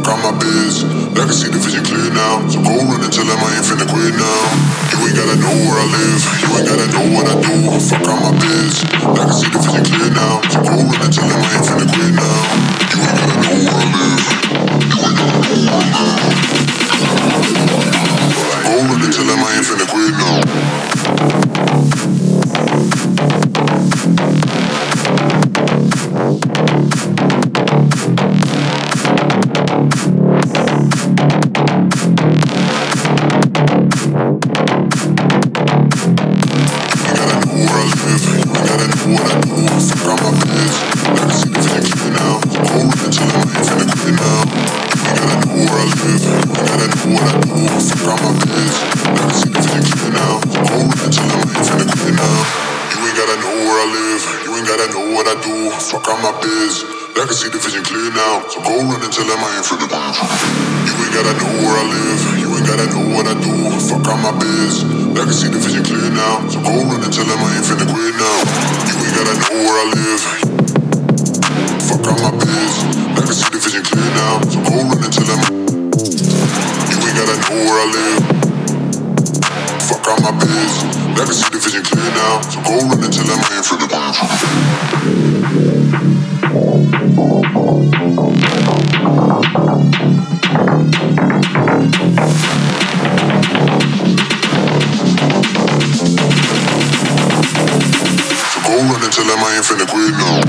fuck out my biz. I can see the vision clear now, so go run and tell them I ain't finna quit now. You ain't gotta know where I live, you ain't gotta know what I do. Fuck out my biz. I can see the vision clear now, so go run and tell them I ain't finna quit now. You ain't gotta know where I live, you ain't gotta know where I live. Go run and tell them I ain't finna quit now. Fuck out my biz. I can see the vision clear now, so go run and tell them I ain't finna quit. You ain't gotta know where I live, you ain't gotta know what I do. Fuck out my biz. I can see the vision clear now, so go run and tell them I ain't finna quit now. You ain't gotta know where I live. Fuck out my biz. I can see the vision clear now, so go run and tell them. You ain't gotta know where I live. Fuck out my biz. I can see the vision clear now, so go run and tell them I ain't finna quit. So go run and tell them I ain't finna quit now.